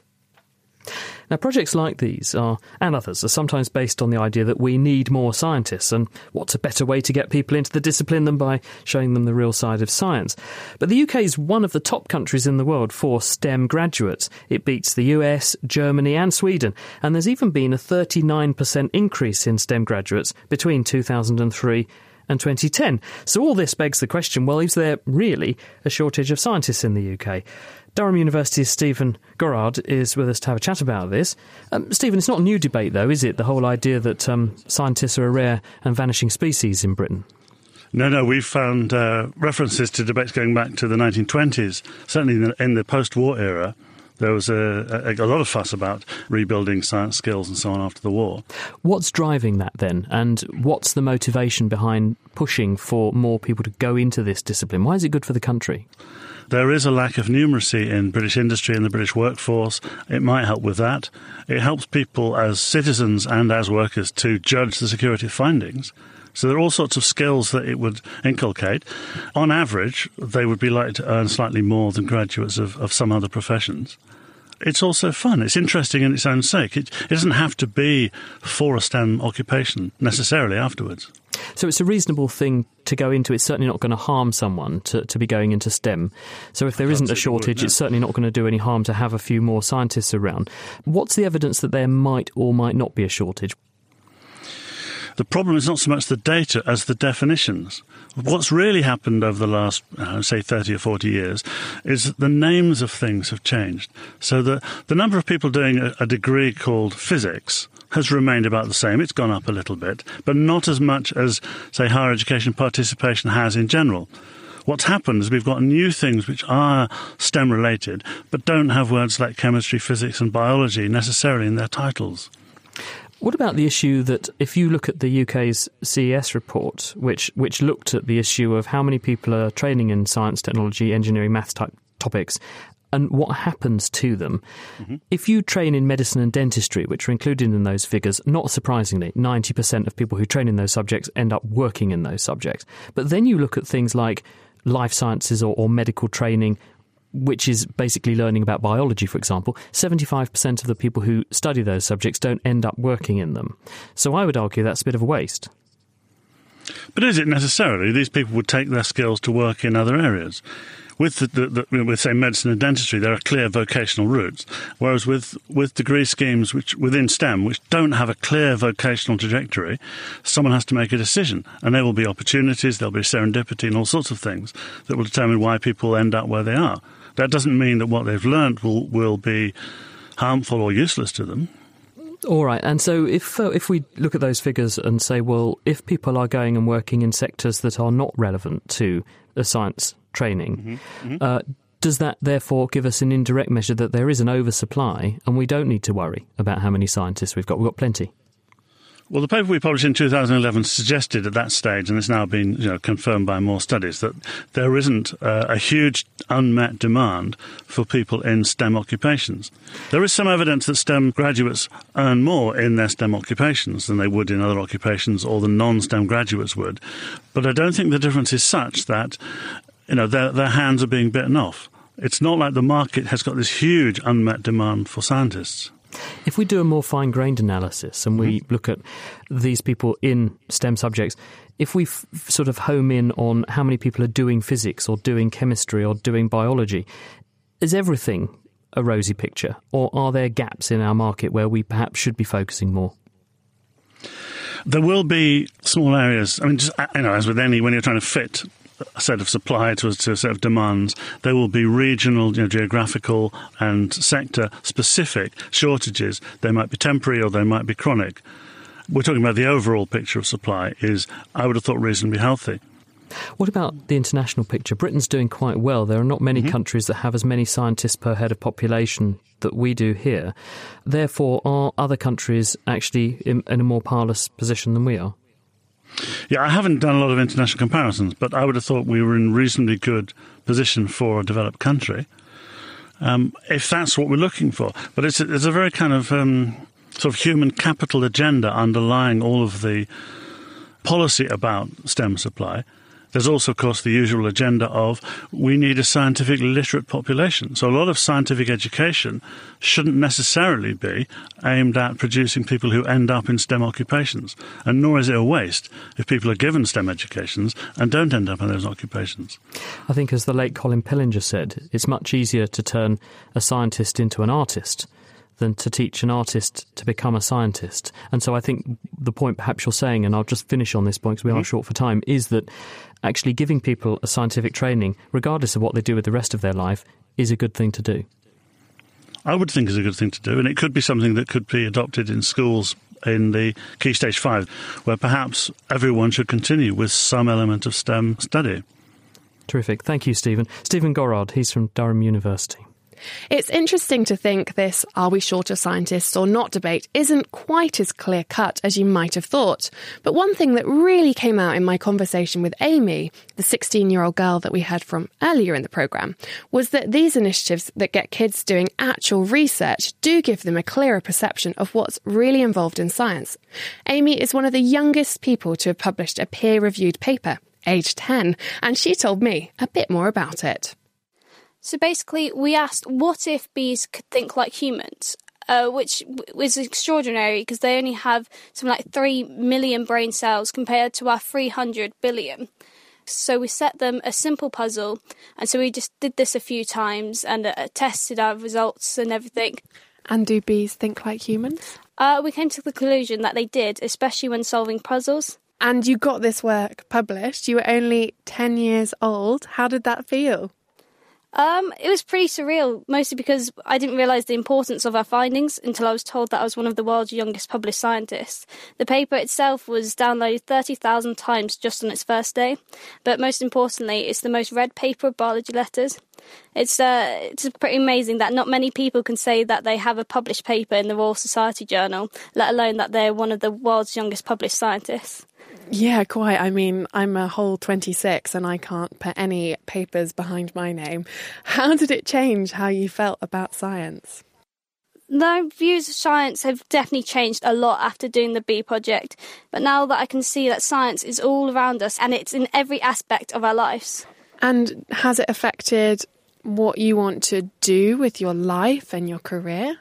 Now, projects like these are, and others, are sometimes based on the idea that we need more scientists, and what's a better way to get people into the discipline than by showing them the real side of science. But the U K is one of the top countries in the world for STEM graduates. It beats the U S, Germany and Sweden, and there's even been a thirty-nine percent increase in STEM graduates between two thousand three and twenty ten. So all this begs the question, well, is there really a shortage of scientists in the U K? Durham University's Stephen Gorard is with us to have a chat about this. Um, Stephen, it's not a new debate, though, is it? The whole idea that um, scientists are a rare and vanishing species in Britain. No, no, we've found uh, references to debates going back to the nineteen twenties. Certainly in the, in the post-war era, there was a, a, a lot of fuss about rebuilding science skills and so on after the war. What's driving that then? And what's the motivation behind pushing for more people to go into this discipline? Why is it good for the country? There is a lack of numeracy in British industry and the British workforce. It might help with that. It helps people as citizens and as workers to judge the security of findings. So there are all sorts of skills that it would inculcate. On average, they would be likely to earn slightly more than graduates of, of some other professions. It's also fun. It's interesting in its own sake. It, it doesn't have to be for a STEM occupation necessarily afterwards. So it's a reasonable thing to go into. It's certainly not going to harm someone to, to be going into STEM. So if there isn't a shortage, would, no. It's certainly not going to do any harm to have a few more scientists around. What's the evidence that there might or might not be a shortage? The problem is not so much the data as the definitions. What's really happened over the last, uh, say, thirty or forty years is that the names of things have changed. So the, the number of people doing a, a degree called physics has remained about the same. It's gone up a little bit, but not as much as, say, higher education participation has in general. What's happened is we've got new things which are STEM-related, but don't have words like chemistry, physics and biology necessarily in their titles. What about the issue that if you look at the U K's C E S report, which which looked at the issue of how many people are training in science, technology, engineering, maths type topics, and what happens to them. Mm-hmm. If you train in medicine and dentistry, which are included in those figures, not surprisingly, ninety percent of people who train in those subjects end up working in those subjects. But then you look at things like life sciences or, or medical training, which is basically learning about biology, for example, seventy-five percent of the people who study those subjects don't end up working in them. So I would argue that's a bit of a waste. But is it necessarily? These people would take their skills to work in other areas. With, the, the, the, with say, medicine and dentistry, there are clear vocational routes, whereas with, with degree schemes which within STEM, which don't have a clear vocational trajectory, someone has to make a decision, and there will be opportunities, there'll be serendipity and all sorts of things that will determine why people end up where they are. That doesn't mean that what they've learnt will, will be harmful or useless to them. All right, and so if uh, if we look at those figures and say, well, if people are going and working in sectors that are not relevant to the science training, mm-hmm. Mm-hmm. Uh, does that therefore give us an indirect measure that there is an oversupply and we don't need to worry about how many scientists we've got? We've got plenty. Well, the paper we published in two thousand eleven suggested at that stage, and it's now been you know, confirmed by more studies, that there isn't uh, a huge unmet demand for people in STEM occupations. There is some evidence that STEM graduates earn more in their STEM occupations than they would in other occupations or the non-STEM graduates would. But I don't think the difference is such that you know their, their hands are being bitten off. It's not like the market has got this huge unmet demand for scientists. If we do a more fine-grained analysis and we look at these people in STEM subjects, if we f- sort of home in on how many people are doing physics or doing chemistry or doing biology, is everything a rosy picture, or are there gaps in our market where we perhaps should be focusing more? There will be small areas. I mean, just, you know, as with any, when you're trying to fit a set of supply to a, to a set of demands, there will be regional, you know, geographical and sector-specific shortages. They might be temporary or they might be chronic. We're talking about the overall picture of supply is, I would have thought, reasonably healthy. What about the international picture? Britain's doing quite well. There are not many mm-hmm. countries that have as many scientists per head of population that we do here. Therefore, are other countries actually in, in a more powerless position than we are? Yeah, I haven't done a lot of international comparisons, but I would have thought we were in reasonably good position for a developed country, um, if that's what we're looking for. But it's a, it's a very kind of um, sort of human capital agenda underlying all of the policy about STEM supply. There's also, of course, the usual agenda of we need a scientifically literate population. So a lot of scientific education shouldn't necessarily be aimed at producing people who end up in STEM occupations. And nor is it a waste if people are given STEM educations and don't end up in those occupations. I think, as the late Colin Pillinger said, it's much easier to turn a scientist into an artist than to teach an artist to become a scientist. And so I think the point perhaps you're saying, and I'll just finish on this point because we mm-hmm. are short for time, is that actually giving people a scientific training, regardless of what they do with the rest of their life, is a good thing to do. I would think it's a good thing to do, and it could be something that could be adopted in schools in the Key Stage five, where perhaps everyone should continue with some element of STEM study. Terrific. Thank you, Stephen. Stephen Gorard, he's from Durham University. It's interesting to think this are we short of scientists or not debate isn't quite as clear-cut as you might have thought. But one thing that really came out in my conversation with Amy, the sixteen-year-old girl that we heard from earlier in the programme, was that these initiatives that get kids doing actual research do give them a clearer perception of what's really involved in science. Amy is one of the youngest people to have published a peer-reviewed paper, aged ten, and she told me a bit more about it. So basically, we asked, what if bees could think like humans? Uh, which was extraordinary because they only have something like three million brain cells compared to our three hundred billion. So we set them a simple puzzle, and so we just did this a few times and uh, tested our results and everything. And do bees think like humans? Uh, we came to the conclusion that they did, especially when solving puzzles. And you got this work published. You were only ten years old. How did that feel? Um, it was pretty surreal, mostly because I didn't realise the importance of our findings until I was told that I was one of the world's youngest published scientists. The paper itself was downloaded thirty thousand times just on its first day, but most importantly, it's the most read paper of biology letters. It's, uh, it's pretty amazing that not many people can say that they have a published paper in the Royal Society Journal, let alone that they're one of the world's youngest published scientists. Yeah, quite. I mean, I'm a whole twenty-six and I can't put any papers behind my name. How did it change how you felt about science? My views of science have definitely changed a lot after doing the Bee Project, but now that I can see that science is all around us and it's in every aspect of our lives. And has it affected what you want to do with your life and your career?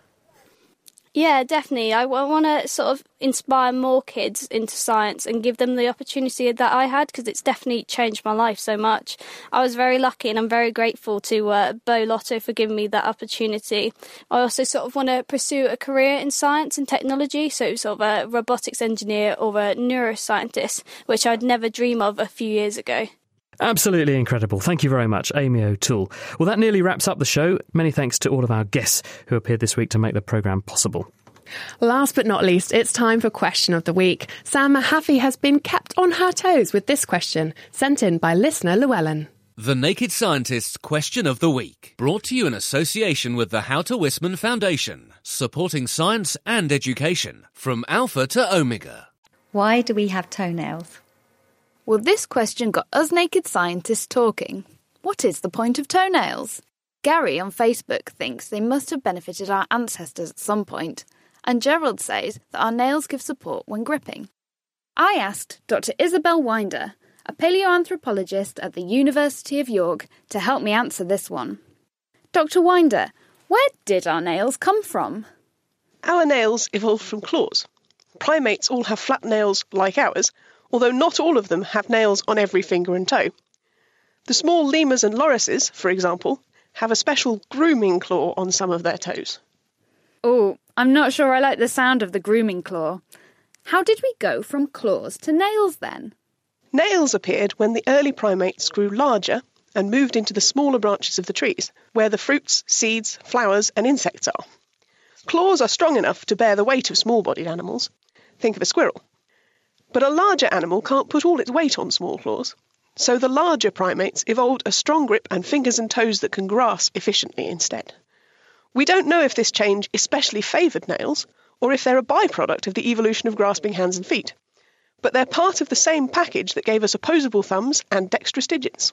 Yeah, definitely. I, I want to sort of inspire more kids into science and give them the opportunity that I had, because it's definitely changed my life so much. I was very lucky and I'm very grateful to uh, Bo Lotto for giving me that opportunity. I also sort of want to pursue a career in science and technology, so sort of a robotics engineer or a neuroscientist, which I'd never dream of a few years ago. Absolutely incredible. Thank you very much, Amy O'Toole. Well, that nearly wraps up the show. Many thanks to all of our guests who appeared this week to make the programme possible. Last but not least, it's time for Question of the Week. Sam Mahaffey has been kept on her toes with this question, sent in by listener Llewellyn. The Naked Scientist's Question of the Week, brought to you in association with the How to Wisman Foundation, supporting science and education, from Alpha to Omega. Why do we have toenails? Well, this question got us naked scientists talking. What is the point of toenails? Gary on Facebook thinks they must have benefited our ancestors at some point, and Gerald says that our nails give support when gripping. I asked Doctor Isabel Winder, a paleoanthropologist at the University of York, to help me answer this one. Doctor Winder, where did our nails come from? Our nails evolved from claws. Primates all have flat nails like ours, although not all of them have nails on every finger and toe. The small lemurs and lorises, for example, have a special grooming claw on some of their toes. Oh, I'm not sure I like the sound of the grooming claw. How did we go from claws to nails then? Nails appeared when the early primates grew larger and moved into the smaller branches of the trees, where the fruits, seeds, flowers and insects are. Claws are strong enough to bear the weight of small-bodied animals. Think of a squirrel. But a larger animal can't put all its weight on small claws. So the larger primates evolved a strong grip and fingers and toes that can grasp efficiently instead. We don't know if this change especially favoured nails, or if they're a byproduct of the evolution of grasping hands and feet. But they're part of the same package that gave us opposable thumbs and dexterous digits.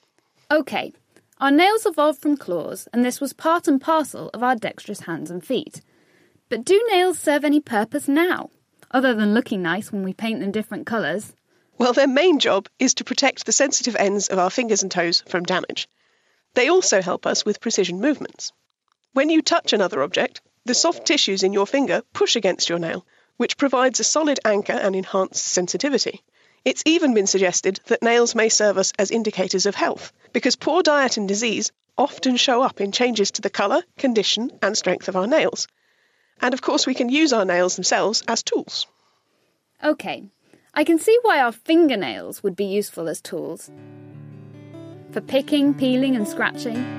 OK, our nails evolved from claws, and this was part and parcel of our dexterous hands and feet. But do nails serve any purpose now, other than looking nice when we paint them different colours? Well, their main job is to protect the sensitive ends of our fingers and toes from damage. They also help us with precision movements. When you touch another object, the soft tissues in your finger push against your nail, which provides a solid anchor and enhanced sensitivity. It's even been suggested that nails may serve us as indicators of health, because poor diet and disease often show up in changes to the colour, condition and strength of our nails. And of course we can use our nails themselves as tools. OK, I can see why our fingernails would be useful as tools. For picking, peeling and scratching.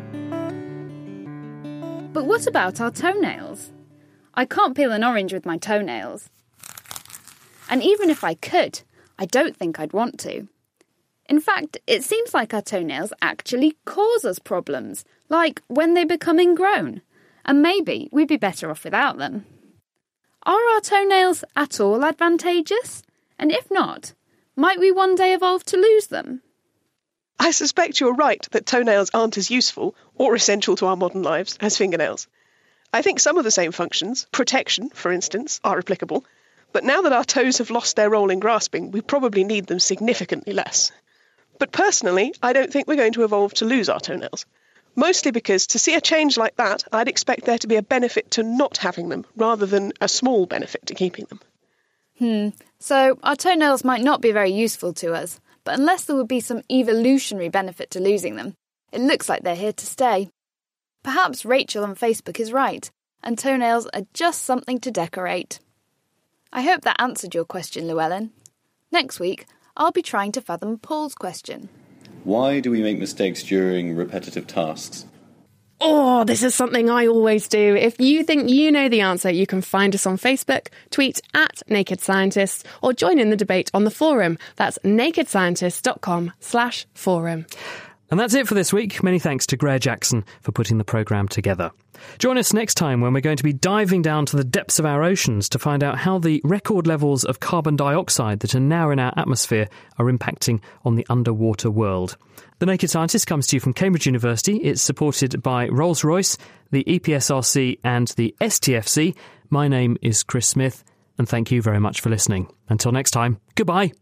But what about our toenails? I can't peel an orange with my toenails. And even if I could, I don't think I'd want to. In fact, it seems like our toenails actually cause us problems, like when they become ingrown. And maybe we'd be better off without them. Are our toenails at all advantageous? And if not, might we one day evolve to lose them? I suspect you're right that toenails aren't as useful or essential to our modern lives as fingernails. I think some of the same functions, protection, for instance, are applicable, but now that our toes have lost their role in grasping, we probably need them significantly less. But personally, I don't think we're going to evolve to lose our toenails. Mostly because to see a change like that, I'd expect there to be a benefit to not having them, rather than a small benefit to keeping them. Hmm, so our toenails might not be very useful to us, but unless there would be some evolutionary benefit to losing them, it looks like they're here to stay. Perhaps Rachel on Facebook is right, and toenails are just something to decorate. I hope that answered your question, Llewellyn. Next week, I'll be trying to fathom Paul's question. Why do we make mistakes during repetitive tasks? Oh, this is something I always do. If you think you know the answer, you can find us on Facebook, tweet at Naked Scientists, or join in the debate on the forum. That's nakedscientists.com slash forum. And that's it for this week. Many thanks to Greer Jackson for putting the programme together. Join us next time when we're going to be diving down to the depths of our oceans to find out how the record levels of carbon dioxide that are now in our atmosphere are impacting on the underwater world. The Naked Scientist comes to you from Cambridge University. It's supported by Rolls-Royce, the E P S R C and the S T F C. My name is Chris Smith, and thank you very much for listening. Until next time, goodbye.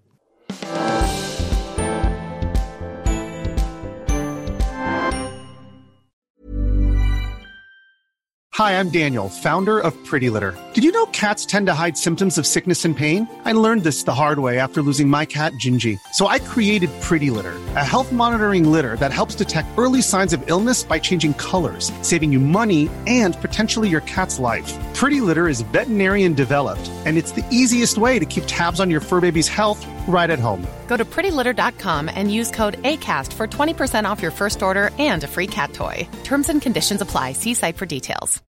Hi, I'm Daniel, founder of Pretty Litter. Did you know cats tend to hide symptoms of sickness and pain? I learned this the hard way after losing my cat, Gingy. So I created Pretty Litter, a health monitoring litter that helps detect early signs of illness by changing colors, saving you money and potentially your cat's life. Pretty Litter is veterinarian developed, and it's the easiest way to keep tabs on your fur baby's health right at home. Go to pretty litter dot com and use code ACAST for twenty percent off your first order and a free cat toy. Terms and conditions apply. See site for details.